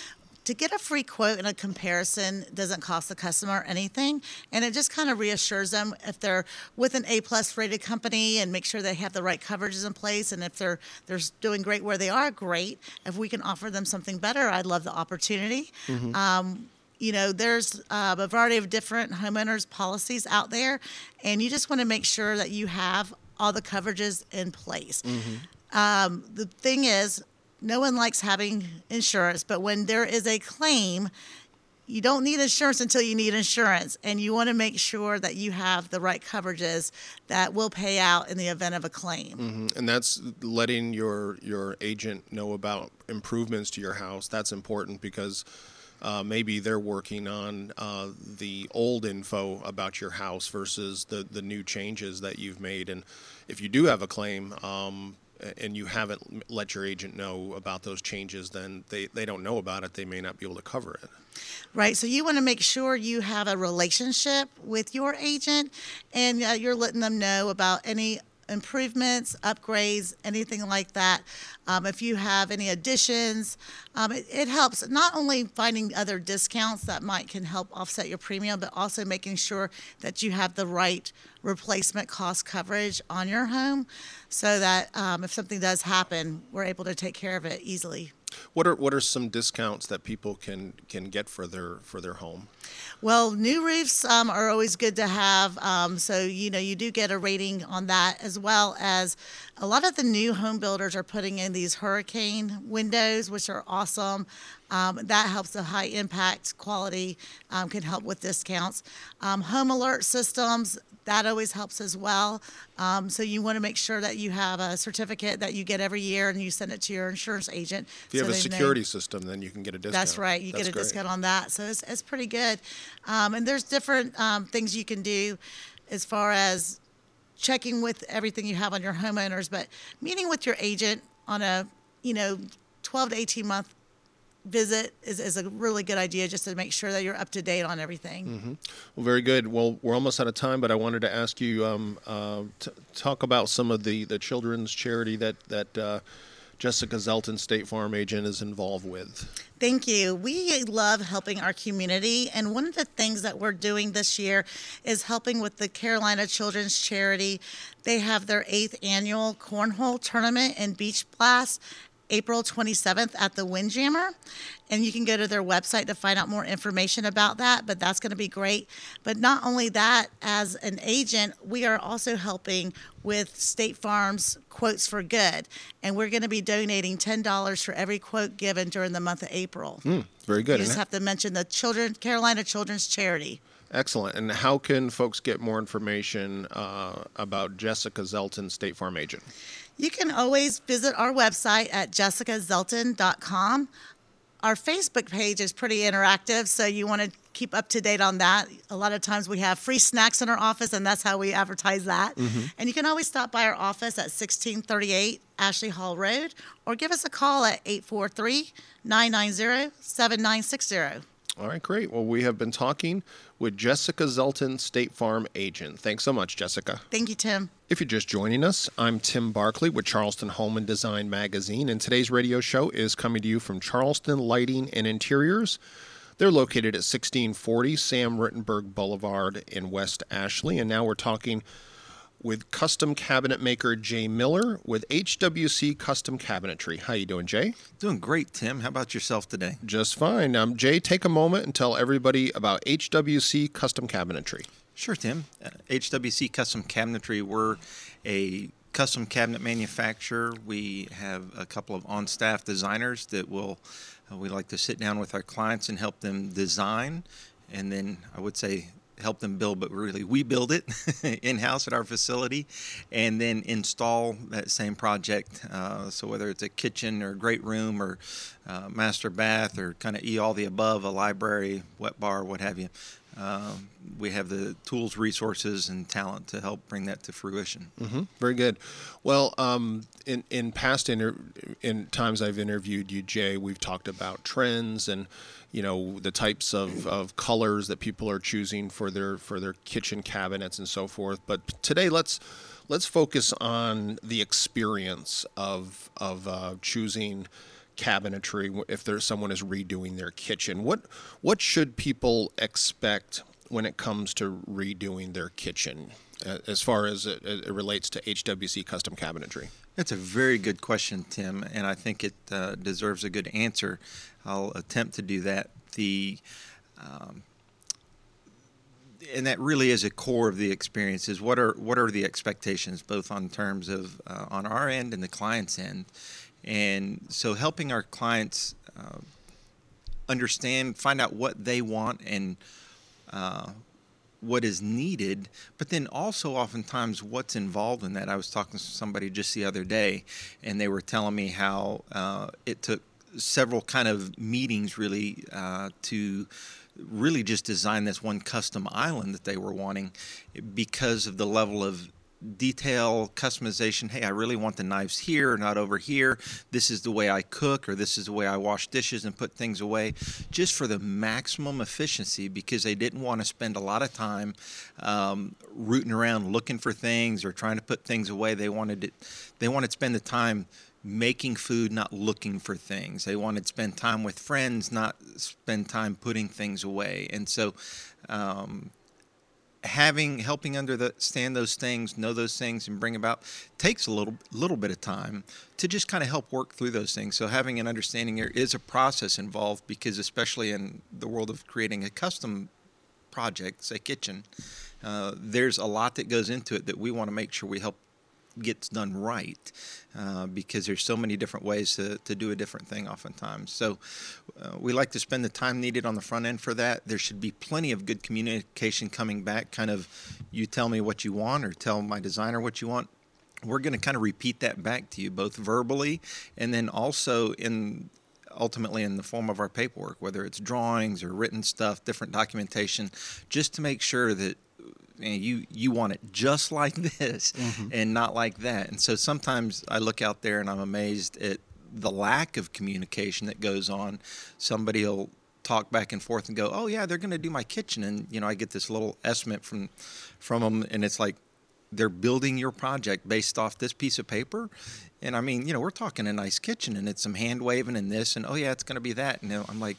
to get a free quote and a comparison doesn't cost the customer anything, and it just kind of reassures them if they're with an A-plus rated company and make sure they have the right coverages in place, and if they're they're doing great where they are, great. If we can offer them something better, I'd love the opportunity. Mm-hmm. Um, you know, there's uh, a variety of different homeowners policies out there, and you just want to make sure that you have all the coverages in place. Mm-hmm. Um, the thing is, no one likes having insurance, but when there is a claim, you don't need insurance until you need insurance, and you want to make sure that you have the right coverages that will pay out in the event of a claim. Mm-hmm. And that's letting your your agent know about improvements to your house. That's important because uh, maybe they're working on uh, the old info about your house versus the, the new changes that you've made. And if you do have a claim, um, and you haven't let your agent know about those changes, then they, they don't know about it. They may not be able to cover it. Right. So you want to make sure you have a relationship with your agent, and uh, you're letting them know about any improvements, upgrades, anything like that. Um, if you have any additions, um, it, it helps not only finding other discounts that might can help offset your premium, but also making sure that you have the right replacement cost coverage on your home, so that um, if something does happen, we're able to take care of it easily. What are what are some discounts that people can can get for their for their home? Well, new roofs um, are always good to have. Um, so, you know, you do get a rating on that, as well as a lot of the new home builders are putting in these hurricane windows, which are awesome. Um, that helps the high impact quality, um, can help with discounts. Um, home alert systems, that always helps as well. Um, so you want to make sure that you have a certificate that you get every year and you send it to your insurance agent. If you so have a they security know. system, then you can get a discount. That's right. You That's get a great. discount on that. So it's, it's pretty good. Um, and there's different um, things you can do as far as checking with everything you have on your homeowners, but meeting with your agent on a, you know, twelve to eighteen month visit is, is a really good idea, just to make sure that you're up to date on everything. Mm-hmm. Well, very good. Well, we're almost out of time, but I wanted to ask you um, uh, t- talk about some of the, the children's charity that that uh, Jessica Zelton, State Farm agent, is involved with. Thank you. We love helping our community, and one of the things that we're doing this year is helping with the Carolina Children's Charity. They have their eighth annual cornhole tournament and beach blast April twenty-seventh at the Windjammer, and you can go to their website to find out more information about that, but that's going to be great. But not only that, as an agent, we are also helping with State Farm's Quotes for Good, and we're going to be donating ten dollars for every quote given during the month of April. Mm, very good. You just have to mention the Children Carolina Children's Charity. Excellent. And how can folks get more information uh, about Jessica Zelton, State Farm agent? You can always visit our website at jessica zelton dot com. Our Facebook page is pretty interactive, so you want to keep up to date on that. A lot of times we have free snacks in our office, and that's how we advertise that. Mm-hmm. And you can always stop by our office at sixteen thirty-eight Ashley Hall Road, or give us a call at eight four three, nine nine zero, seven nine six zero. All right, great. Well, we have been talking with Jessica Zelton, State Farm agent. Thanks so much, Jessica. Thank you, Tim. If you're just joining us, I'm Tim Barkley with Charleston Home and Design Magazine, and today's radio show is coming to you from Charleston Lighting and Interiors. They're located at sixteen forty Sam Rittenberg Boulevard in West Ashley, and now we're talking with custom cabinet maker Jay Miller with H W C Custom Cabinetry. How you doing, Jay? Doing great, Tim. How about yourself today? Just fine. Um, Jay, take a moment and tell everybody about H W C Custom Cabinetry. Sure, Tim. Uh, H W C Custom Cabinetry, we're a custom cabinet manufacturer. We have a couple of on-staff designers that will, uh, we like to sit down with our clients and help them design, and then I would say help them build, but really we build it in-house at our facility and then install that same project. Uh, so whether it's a kitchen or great room or uh, master bath or kind of e all the above, a library, wet bar, what have you, uh, we have the tools, resources, and talent to help bring that to fruition. Mm-hmm. Very good. Well, um, in in past inter- in times I've interviewed you, Jay, we've talked about trends and you know the types of, of colors that people are choosing for their for their kitchen cabinets and so forth. But today, let's let's focus on the experience of of uh, choosing cabinetry if there's someone is redoing their kitchen? What what should people expect when it comes to redoing their kitchen, uh, as far as it, it relates to H W C custom cabinetry? That's a very good question, Tim, and I think it uh, deserves a good answer. I'll attempt to do that. The um, and that really is a core of the experience. Is what are what are the expectations, both on terms of uh, on our end and the client's end, and so helping our clients uh, understand, find out what they want and uh, what is needed, but then also oftentimes what's involved in that. I was talking to somebody just the other day, and they were telling me how uh, it took several kind of meetings really uh, to really just design this one custom island that they were wanting, because of the level of detail, customization. Hey, I really want the knives here, not over here. This is the way I cook, or this is the way I wash dishes and put things away, just for the maximum efficiency, because they didn't want to spend a lot of time um, rooting around looking for things or trying to put things away. They wanted it, they wanted to spend the time making food, not looking for things. They wanted to spend time with friends, not spend time putting things away. And so um, having, helping understand those things, know those things, and bring about, takes a little little bit of time to just kind of help work through those things. So having an understanding, there is a process involved, because especially in the world of creating a custom project, say kitchen, uh, there's a lot that goes into it that we want to make sure we help gets done right, uh, because there's so many different ways to, to do a different thing oftentimes. So uh, we like to spend the time needed on the front end for that. There should be plenty of good communication coming back, kind of, you tell me what you want, or tell my designer what you want. We're going to kind of repeat that back to you, both verbally and then also in ultimately in the form of our paperwork, whether it's drawings or written stuff, different documentation, just to make sure that and you you want it just like this, mm-hmm. and not like that. And so sometimes I look out there and I'm amazed at the lack of communication that goes on. Somebody will talk back and forth and go, oh yeah, they're going to do my kitchen, and you know, I get this little estimate from from them, and it's like they're building your project based off this piece of paper. And I mean, you know, we're talking a nice kitchen, and it's some hand waving and this, and oh yeah, it's going to be that. And you know, I'm like,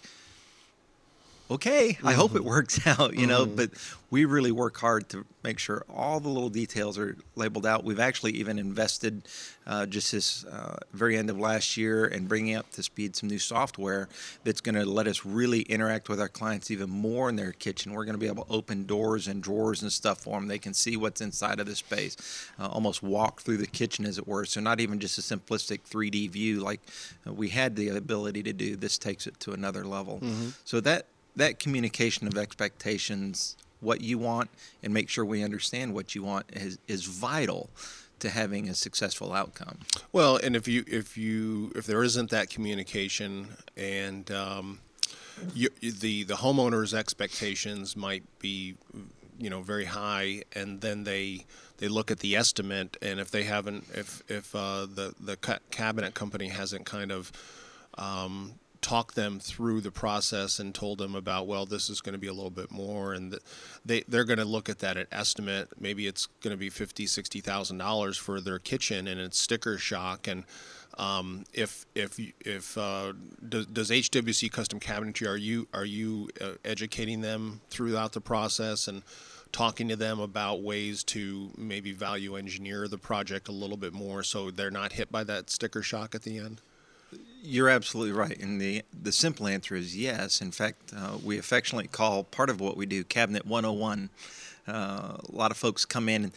okay, mm-hmm. I hope it works out, you know, mm-hmm. but we really work hard to make sure all the little details are labeled out. We've actually even invested uh, just this uh, very end of last year in bringing up to speed some new software that's going to let us really interact with our clients even more in their kitchen. We're going to be able to open doors and drawers and stuff for them. They can see what's inside of the space, uh, almost walk through the kitchen, as it were. So not even just a simplistic three D view like uh, we had the ability to do. This takes it to another level. Mm-hmm. So that That communication of expectations, what you want, and make sure we understand what you want is, is vital to having a successful outcome. Well, and if you if you if there isn't that communication, and um, you, the the homeowner's expectations might be, you know, very high, and then they they look at the estimate, and if they haven't, if if uh, the the cabinet company hasn't kind of um, talk them through the process and told them about, well, this is going to be a little bit more, and they they're going to look at that at estimate. Maybe it's going to be fifty, sixty thousand dollars for their kitchen, and it's sticker shock. And um, if if if uh, does, does H W C Custom Cabinetry, are you are you uh, educating them throughout the process and talking to them about ways to maybe value engineer the project a little bit more so they're not hit by that sticker shock at the end? You're absolutely right, and the the simple answer is yes. In fact, uh, we affectionately call part of what we do Cabinet one oh one. Uh, a lot of folks come in, and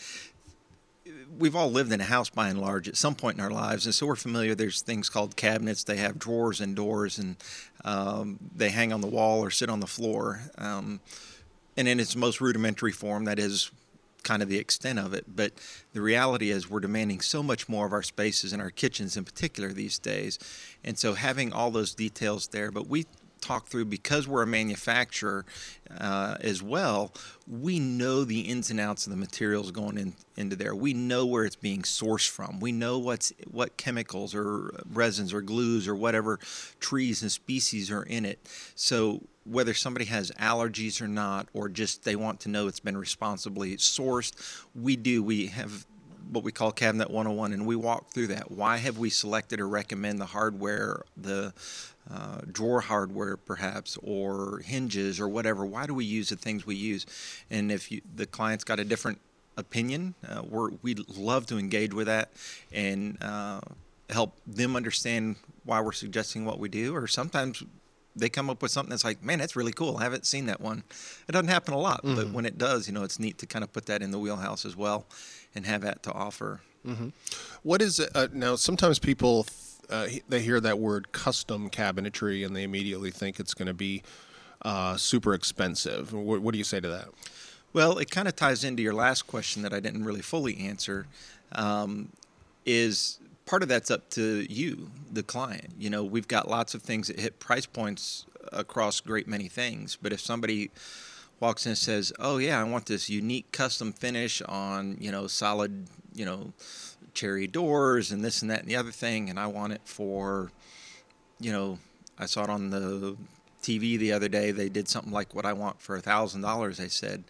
we've all lived in a house by and large at some point in our lives, and so we're familiar. There's things called cabinets. They have drawers and doors, and um, they hang on the wall or sit on the floor. Um, and in its most rudimentary form, that is kind of the extent of it. But the reality is we're demanding so much more of our spaces and our kitchens in particular these days. And so having all those details there, but we talk through, because we're a manufacturer uh, as well, we know the ins and outs of the materials going in, into there. We know where it's being sourced from. We know what's what chemicals or resins or glues or whatever trees and species are in it. So whether somebody has allergies or not, or just they want to know it's been responsibly sourced, we do. We have what we call Cabinet one oh one, and we walk through that. Why have we selected or recommend the hardware, the uh, drawer hardware perhaps, or hinges or whatever? Why do we use the things we use? And if you, the client's got a different opinion, uh, we're, we love to engage with that and uh, help them understand why we're suggesting what we do. Or sometimes they come up with something that's like, man, that's really cool. I haven't seen that one. It doesn't happen a lot, mm-hmm. but when it does, you know, it's neat to kind of put that in the wheelhouse as well and have that to offer. Mm-hmm. What is it? Uh, now, sometimes people, uh, they hear that word custom cabinetry and they immediately think it's going to be uh, super expensive. What, what do you say to that? Well, it kind of ties into your last question that I didn't really fully answer, um, is part of that's up to you, the client. You know, we've got lots of things that hit price points across a great many things. But if somebody walks in and says, oh, yeah, I want this unique custom finish on, you know, solid, you know, cherry doors and this and that and the other thing, and I want it for, you know, I saw it on the T V the other day. They did something like what I want for a thousand dollars, they said.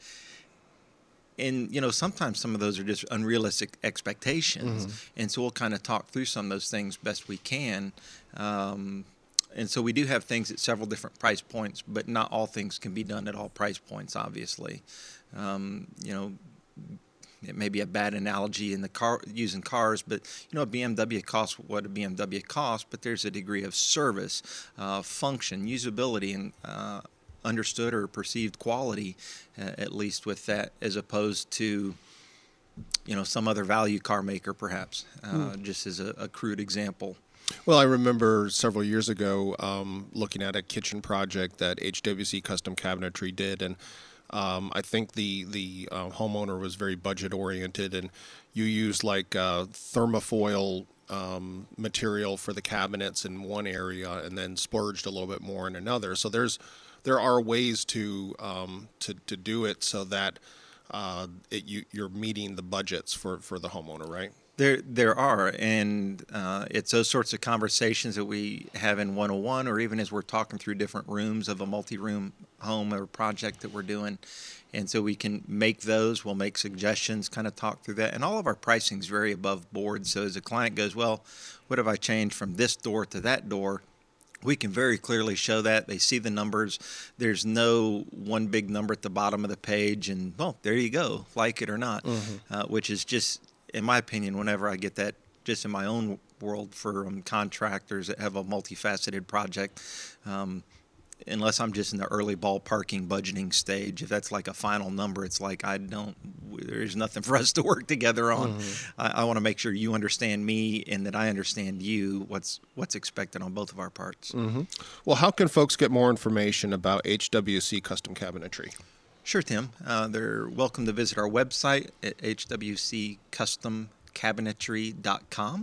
And, you know, sometimes some of those are just unrealistic expectations. Mm-hmm. And so we'll kind of talk through some of those things best we can. Um, and so we do have things at several different price points, but not all things can be done at all price points, obviously. Um, you know, it may be a bad analogy in the car using cars, but, you know, a B M W costs what a B M W costs, but there's a degree of service, uh, function, usability, and uh understood or perceived quality, uh, at least with that, as opposed to, you know, some other value car maker, perhaps, uh, mm. just as a, a crude example. Well, I remember several years ago um, looking at a kitchen project that H W C Custom Cabinetry did, and um, I think the the uh, homeowner was very budget oriented, and you used like uh, thermofoil um, material for the cabinets in one area, and then splurged a little bit more in another. So there's There are ways to um, to to do it so that uh, it, you, you're meeting the budgets for, for the homeowner, right? There there are, and uh, it's those sorts of conversations that we have in one oh one, or even as we're talking through different rooms of a multi-room home or project that we're doing. And so we can make those, we'll make suggestions, kind of talk through that. And all of our pricing is very above board. So as a client goes, well, what have I changed from this door to that door? We can very clearly show that. They see the numbers. There's no one big number at the bottom of the page, and, well, there you go, like it or not, mm-hmm. uh, which is just, in my opinion, whenever I get that just in my own world for um, contractors that have a multifaceted project, um, unless I'm just in the early ballparking budgeting stage, if that's like a final number, it's like I don't, there's nothing for us to work together on. Mm-hmm. I, I want to make sure you understand me and that I understand you, what's what's expected on both of our parts. Mm-hmm. Well, how can folks get more information about H W C Custom Cabinetry? Sure, Tim. Uh, they're welcome to visit our website at h w c custom cabinetry dot com,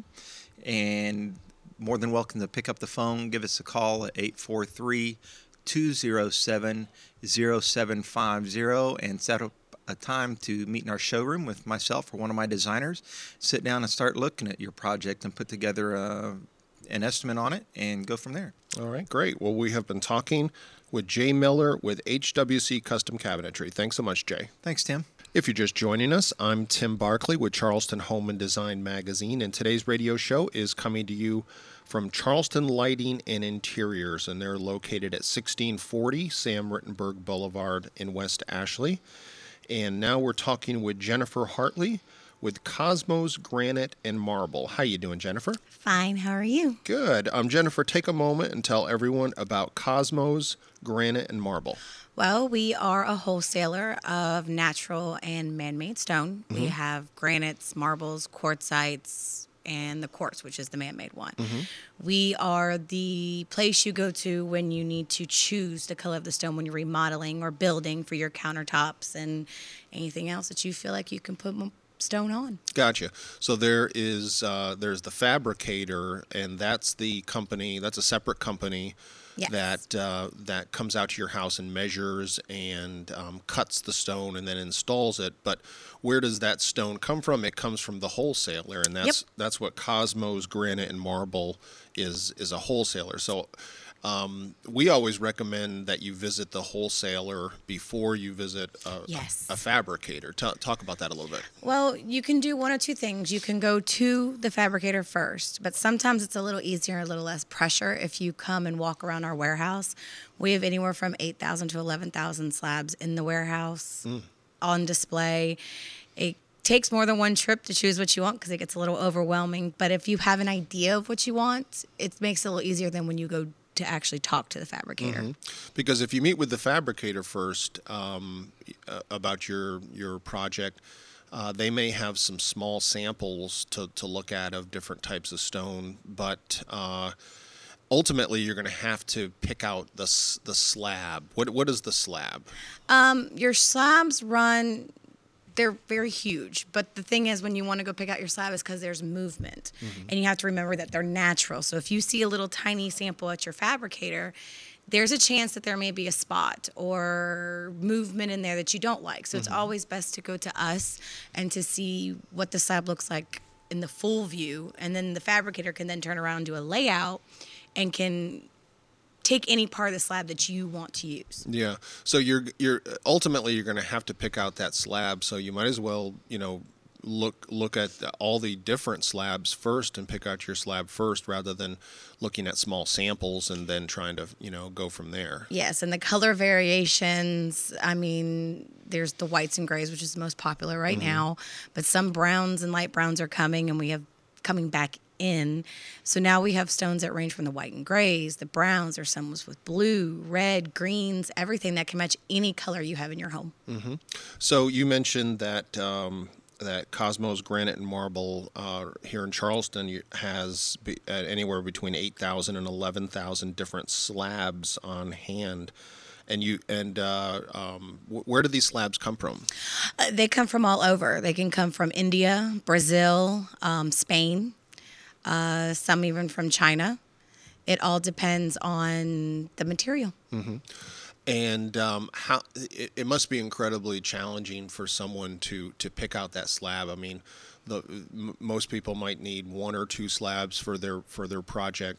and more than welcome to pick up the phone, give us a call at eight four three, two oh seven, oh seven five oh and set up a time to meet in our showroom with myself or one of my designers, sit down and start looking at your project and put together a, an estimate on it and go from there. All right, great. Well, we have been talking with Jay Miller with H W C Custom Cabinetry. Thanks so much, Jay. Thanks, Tim. If you're just joining us, I'm Tim Barkley with Charleston Home and Design Magazine, and today's radio show is coming to you from Charleston Lighting and Interiors, and they're located at sixteen forty Sam Rittenberg Boulevard in West Ashley. And now we're talking with Jennifer Hartley with Cosmos Granite and Marble. How you doing, Jennifer? Fine. How are you? Good. Um, Jennifer, take a moment and tell everyone about Cosmos Granite and Marble. Well, we are a wholesaler of natural and man-made stone. Mm-hmm. We have granites, marbles, quartzites, and the quartz, which is the man-made one. Mm-hmm. We are the place you go to when you need to choose the color of the stone when you're remodeling or building for your countertops and anything else that you feel like you can put stone on. Gotcha. So there is uh, there's the fabricator, and that's the company. That's a separate company. Yes. That uh, that comes out to your house and measures and um, cuts the stone and then installs it. But where does that stone come from? It comes from the wholesaler, and that's yep. that's what Cosmos Granite and Marble is is a wholesaler. So Um, we always recommend that you visit the wholesaler before you visit a, Yes. a, a fabricator. Ta talk about that a little bit. Well, you can do one of two things. You can go to the fabricator first, but sometimes it's a little easier, a little less pressure if you come and walk around our warehouse. We have anywhere from eight thousand to eleven thousand slabs in the warehouse mm. on display. It takes more than one trip to choose what you want because it gets a little overwhelming. But if you have an idea of what you want, it makes it a little easier than when you go to actually talk to the fabricator. Mm-hmm. Because if you meet with the fabricator first um, uh, about your your project, uh, they may have some small samples to, to look at of different types of stone, but uh, ultimately you're going to have to pick out the s- the slab. What what is the slab? Um, your slabs run. They're very huge, but the thing is, when you want to go pick out your slab is because there's movement, mm-hmm. and you have to remember that they're natural. So if you see a little tiny sample at your fabricator, there's a chance that there may be a spot or movement in there that you don't like. So mm-hmm. it's always best to go to us and to see what the slab looks like in the full view, and then the fabricator can then turn around and do a layout and can take any part of the slab that you want to use. Yeah. So you're you're ultimately you're going to have to pick out that slab. So you might as well, you know, look look at the, all the different slabs first and pick out your slab first, rather than looking at small samples and then trying to, you know, go from there. Yes, and the color variations, I mean, there's the whites and grays, which is the most popular right mm-hmm. now, but some browns and light browns are coming, and we have coming back in. So now we have stones that range from the white and grays, the browns, or some with blue, red, greens, everything that can match any color you have in your home. Mm-hmm. So you mentioned that um, that Cosmos Granite and Marble uh, here in Charleston has be, uh, anywhere between eight thousand and eleven thousand different slabs on hand. And you and uh, um, where do these slabs come from? Uh, they come from all over. They can come from India, Brazil, um, Spain. Uh, some even from China. It all depends on the material. Mm-hmm. And um, how it, it must be incredibly challenging for someone to, to pick out that slab. I mean, the m- most people might need one or two slabs for their for their project.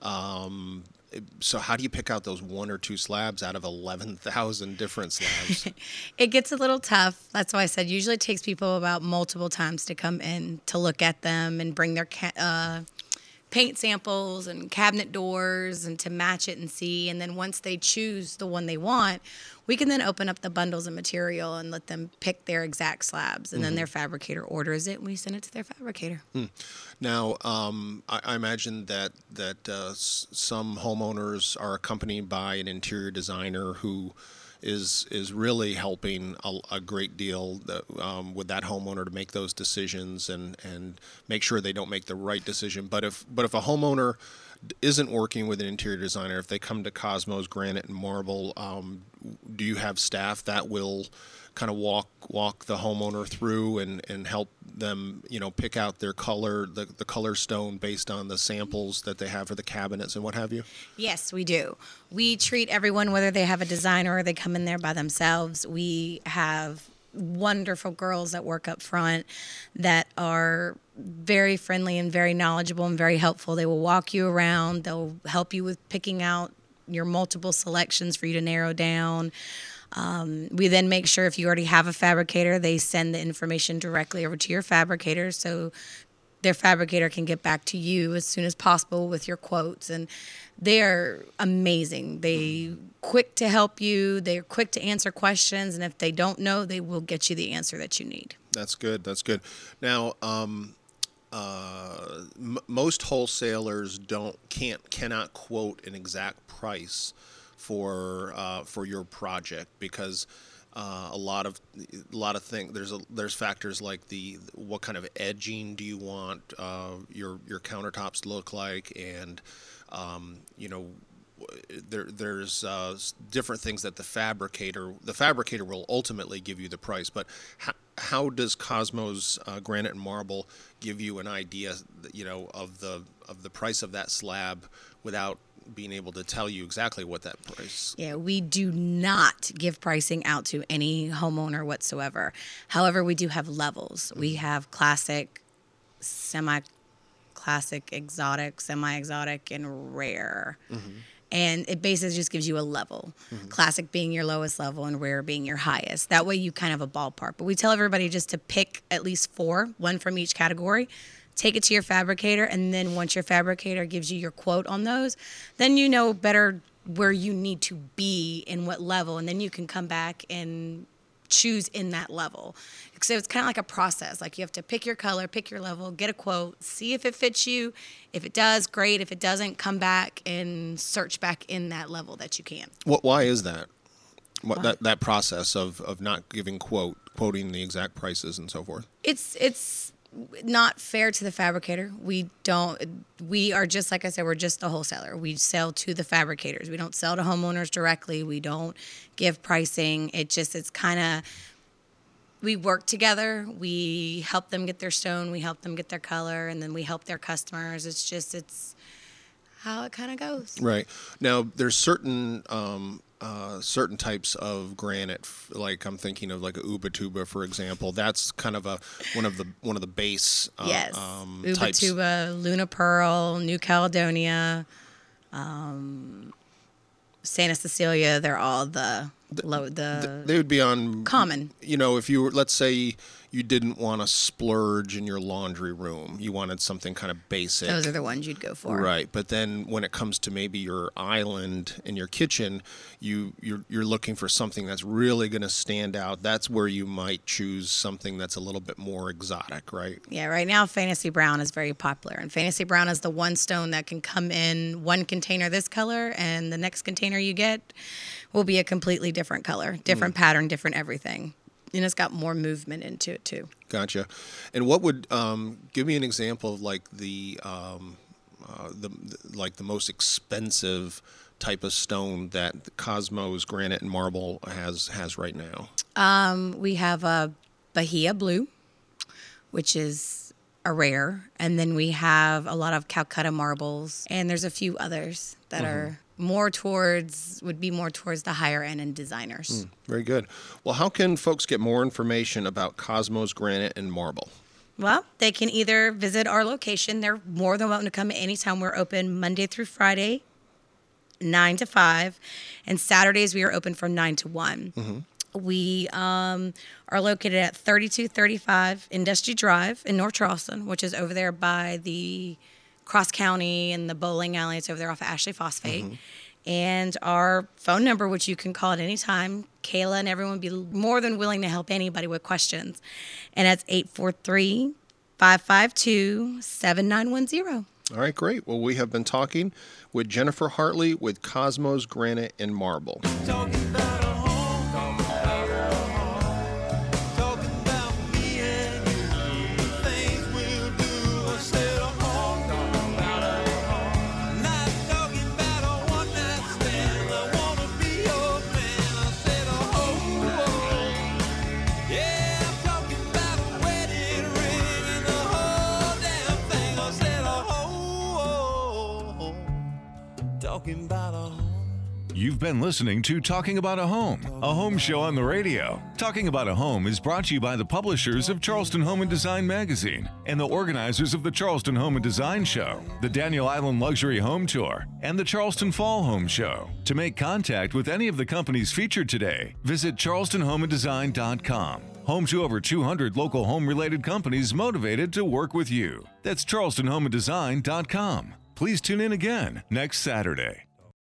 Um, so how do you pick out those one or two slabs out of eleven thousand different slabs? It gets a little tough. That's why I said usually it takes people about multiple times to come in to look at them and bring their ca- uh, paint samples and cabinet doors and to match it and see. And then once they choose the one they want, we can then open up the bundles of material and let them pick their exact slabs. And mm-hmm. then their fabricator orders it and we send it to their fabricator. Mm. Now, um, I, I imagine that, that uh, s- some homeowners are accompanied by an interior designer who is is really helping a, a great deal that, um, with that homeowner to make those decisions and, and make sure they don't make the right decision. But if but if a homeowner isn't working with an interior designer, if they come to Cosmos Granite and Marble, um, do you have staff that will kind of walk walk the homeowner through and, and help them, you know, pick out their color, the, the color stone based on the samples that they have for the cabinets and what have you? Yes, we do. We treat everyone, whether they have a designer or they come in there by themselves. We have wonderful girls that work up front that are very friendly and very knowledgeable and very helpful. They will walk you around. They'll help you with picking out your multiple selections for you to narrow down. Um, we then make sure if you already have a fabricator, they send the information directly over to your fabricator so their fabricator can get back to you as soon as possible with your quotes. And they are amazing. They quick to help you. They're quick to answer questions. And if they don't know, they will get you the answer that you need. That's good. That's good. Now, um, uh, m- most wholesalers don't can't cannot quote an exact price for uh, for your project because uh, a lot of a lot of things there's a there's factors like the what kind of edging do you want uh, your your countertops to look like, and um, you know there there's uh, different things that the fabricator the fabricator will ultimately give you the price. But how, how does Cosmos uh, Granite and Marble give you an idea, you know, of the of the price of that slab without being able to tell you exactly what that price? Yeah, we do not give pricing out to any homeowner whatsoever. However, we do have levels. Mm-hmm. We have classic, semi-classic, exotic, semi-exotic, and rare. Mm-hmm. And it basically just gives you a level. Mm-hmm. Classic being your lowest level and rare being your highest. That way you kind of have a ballpark. But we tell everybody just to pick at least four, one from each category. Take it to your fabricator, and then once your fabricator gives you your quote on those, then you know better where you need to be in what level, and then you can come back and choose in that level. So it's kind of like a process. Like you have to pick your color, pick your level, get a quote, see if it fits you. If it does, great. If it doesn't, come back and search back in that level that you can. What? Why is that? What, that that process of, of not giving quote, quoting the exact prices and so forth? It's it's not fair to the fabricator. We don't. We are just like I said. We're just the wholesaler. We sell to the fabricators. We don't sell to homeowners directly. We don't give pricing. It just it's kind of. We work together. We help them get their stone. We help them get their color, and then we help their customers. It's just it's how it kind of goes. Right. Now, there's certain um, uh, certain types of granite, like I'm thinking of like a Ubatuba, for example. That's kind of a one of the one of the base uh, yes. um, types. Ubatuba, Luna Pearl, New Caledonia, um, Santa Cecilia. They're all the. The, Low, the they would be on common. You know, if you were, let's say you didn't want to splurge in your laundry room, you wanted something kind of basic. Those are the ones you'd go for, right? But then when it comes to maybe your island in your kitchen, you you're you're looking for something that's really going to stand out. That's where you might choose something that's a little bit more exotic, right? Yeah. Right now, Fantasy Brown is very popular, and Fantasy Brown is the one stone that can come in one container this color, and the next container you get will be a completely different color, different mm. pattern, different everything. And it's got more movement into it too. Gotcha. And what would um, give me an example of like the, um, uh, the the like the most expensive type of stone that the Cosmos Granite and Marble has has right now? Um, we have a Bahia Blue, which is a rare, and then we have a lot of Calcutta marbles, and there's a few others that mm-hmm. are. More towards, would be more towards the higher end and designers. Mm, very good. Well, how can folks get more information about Cosmos Granite and Marble? Well, they can either visit our location. They're more than welcome to come anytime. We're open Monday through Friday, nine to five. And Saturdays, we are open from nine to one. Mm-hmm. We um, are located at thirty-two thirty-five Industry Drive in North Charleston, which is over there by the Cross County and the bowling alley. It's over there off of Ashley Phosphate. Mm-hmm. And our phone number, which you can call at any time, Kayla and everyone would be more than willing to help anybody with questions. And that's eight four three, five five two, seven nine one zero. All right, great. Well, we have been talking with Jennifer Hartley with Cosmos Granite and Marble. Talking about a home, talking about a home, talking about me and you, the things we'll do instead of home, talking about a home, not talking about a one night stand. I wanna be your man. I said a home, yeah, I'm talking about a wedding ring and the whole damn thing. I said a home, talking about a home. You've been listening to Talking About a Home, a home show on the radio. Talking About a Home is brought to you by the publishers of Charleston Home and Design magazine and the organizers of the Charleston Home and Design Show, the Daniel Island Luxury Home Tour, and the Charleston Fall Home Show. To make contact with any of the companies featured today, visit charleston home and design dot com. Home to over two hundred local home-related companies motivated to work with you. That's charleston home and design dot com. Please tune in again next Saturday.